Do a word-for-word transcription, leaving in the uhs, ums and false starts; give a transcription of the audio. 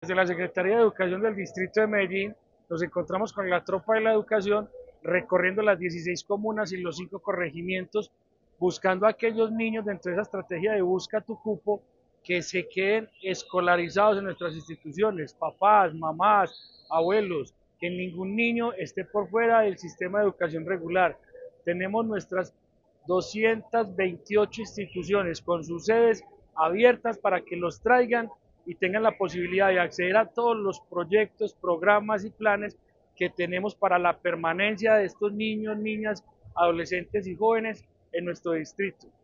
Desde la Secretaría de Educación del Distrito de Medellín nos encontramos con la tropa de la educación recorriendo las dieciséis comunas y los cinco corregimientos, buscando a aquellos niños dentro de esa estrategia de busca tu cupo que se queden escolarizados en nuestras instituciones, papás, mamás, abuelos, que ningún niño esté por fuera del sistema de educación regular. Tenemos nuestras doscientas veintiocho instituciones con sus sedes abiertas para que los traigan y tengan la posibilidad de acceder a todos los proyectos, programas y planes que tenemos para la permanencia de estos niños, niñas, adolescentes y jóvenes en nuestro distrito.